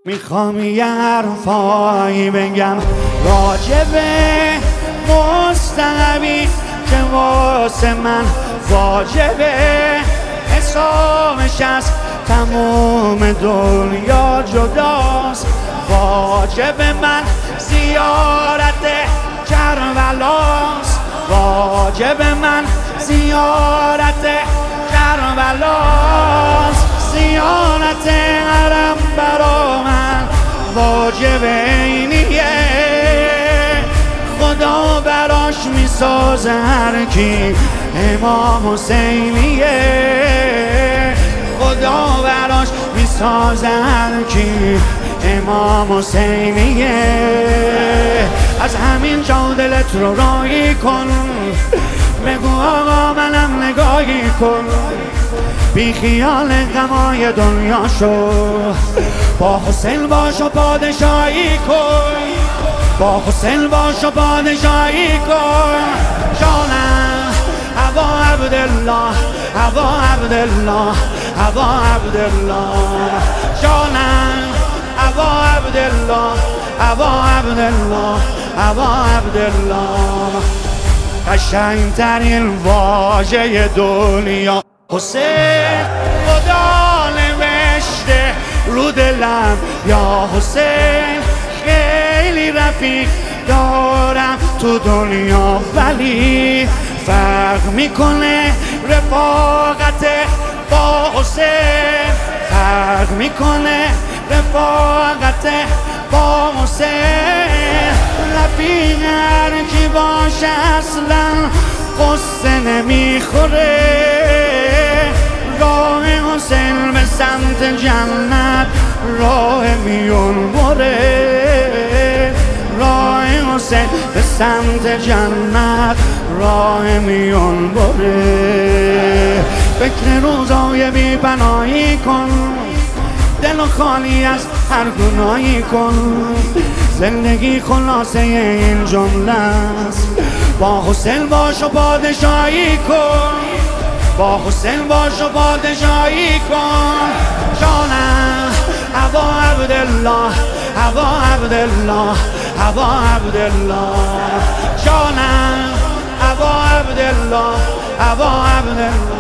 میخوام یه حرفایی بگم راجبه مستقبی که واسه من واجبه، حسابش از تموم دنیا جداست. واجب من زیارت کربلاست، واجب من زیارت کربلاست. زیارت حرم برا من واجب اینیه، خدا براش میسازه هر کی امام حسینیه، خدا براش میسازه هر کی امام حسینیه. از همین جا دلت رو رایی کن، بگو آقا منم نگاهی کن، بی خیال غمای دنیا شو، با حسین باش و پادشاهی کن، با حسین باش و پادشاهی کن. جانم ابا عبدالله، ابا عبدالله، ابا عبدالله، جانم ابا عبدالله، ابا عبدالله، ابا عبدالله. قشنگترین واژه دنیا حسین، خدا نوشته رو دلم یا حسین. خیلی رفیق دارم تو دنیا ولی فرق میکنه رفاقت با حسین، فرق میکنه رفاقت با حسین. رفیق هر کی باشه اصلا قصه نمیخوره، راه حسین به سمت جنت راه میون بره، راه حسین به سمت جنت راه میون بره. فکر روزای بی پناهی کن، دل و خالی از هر گناهی کن، زندگی خلاصه این جمله است. با حسین باش و پادشاهی کن، با حسین باش و پادشاهی کن. جانم ابا عبدالله، ابا عبدالله، ابا عبدالله، جانم ابا عبدالله، ابا عبدالله.